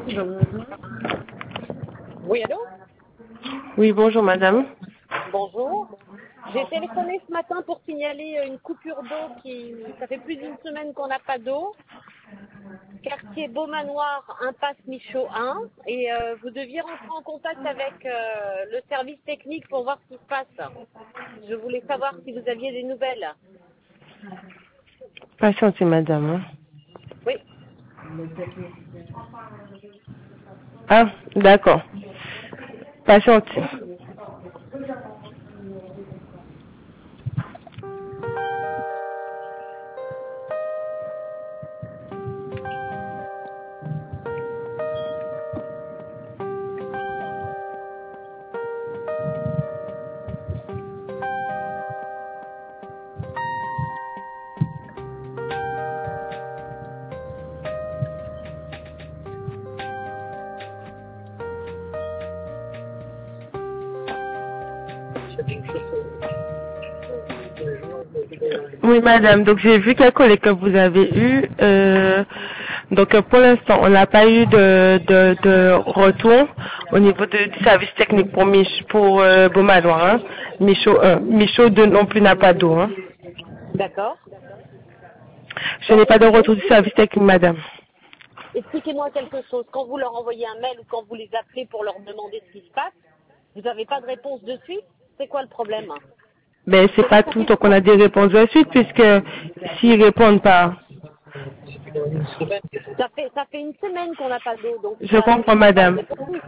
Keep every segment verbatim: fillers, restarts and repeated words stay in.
Oui, allô? Oui, bonjour madame. Bonjour. J'ai téléphoné ce matin pour signaler une coupure d'eau qui, ça fait plus d'une semaine qu'on n'a pas d'eau. Quartier Beaumanoir, impasse Michaud un. Et euh, vous deviez rentrer en contact avec euh, le service technique pour voir ce qui se passe. Je voulais savoir si vous aviez des nouvelles. Patientez madame. hein. Oui. Ah, d'accord. Patientez. Oui madame, donc j'ai vu quel collègue que vous avez eu. Euh, donc euh, pour l'instant, on n'a pas eu de, de, de retour au niveau de- du service technique pour, Mich, pour euh, Beaumanoir. Hein. Michaud un. Michaud deux non plus n'a pas d'eau. Hein. D'accord. Je Donc, n'ai pas de écoutez, retour du service technique madame. expliquez-moi quelque chose. Quand vous leur envoyez un mail ou quand vous les appelez pour leur demander ce qui se passe, vous n'avez pas de réponse de suite? C'est quoi le problème? Ben c'est pas Ça tout le fait, temps qu'on a des réponses de suite puisque s'ils répondent pas, ça fait, ça fait une semaine qu'on n'a pas d'eau, donc je ça, comprends ça passe madame. beaucoup.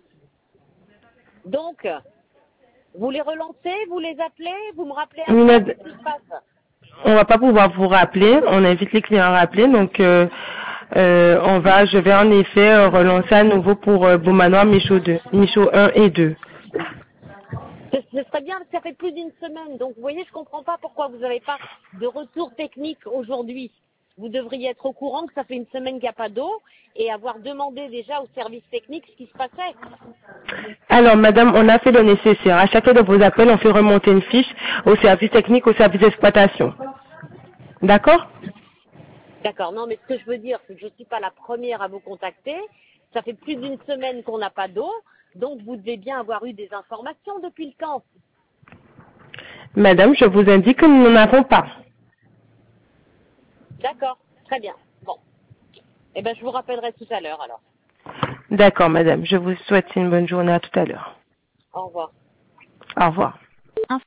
Donc, vous les relancez, vous les appelez, vous me rappelez Oui, après, mad- qu'est-ce qui se passe? On va pas pouvoir vous rappeler. On invite les clients à rappeler. Donc, euh, euh, on va, je vais en effet euh, relancer à nouveau pour euh, Beaumanoir, Michaud deux, Michaud un et deux. Ce, ce serait bien, ça fait plus d'une semaine, donc vous voyez, je comprends pas pourquoi vous n'avez pas de retour technique aujourd'hui. Vous devriez être au courant que ça fait une semaine qu'il n'y a pas d'eau et avoir demandé déjà au service technique ce qui se passait. Alors, madame, on a fait le nécessaire. À chacun de vos appels, on fait remonter une fiche au service technique, au service d'exploitation. D'accord? D'accord, non, mais ce que je veux dire, c'est que je ne suis pas la première à vous contacter. Ça fait plus d'une semaine qu'on n'a pas d'eau, donc vous devez bien avoir eu des informations depuis le temps. Madame, je vous indique que nous n'en avons pas. D'accord, très bien. Bon, eh bien, je vous rappellerai tout à l'heure alors. D'accord, madame. Je vous souhaite une bonne journée. À tout à l'heure. Au revoir. Au revoir.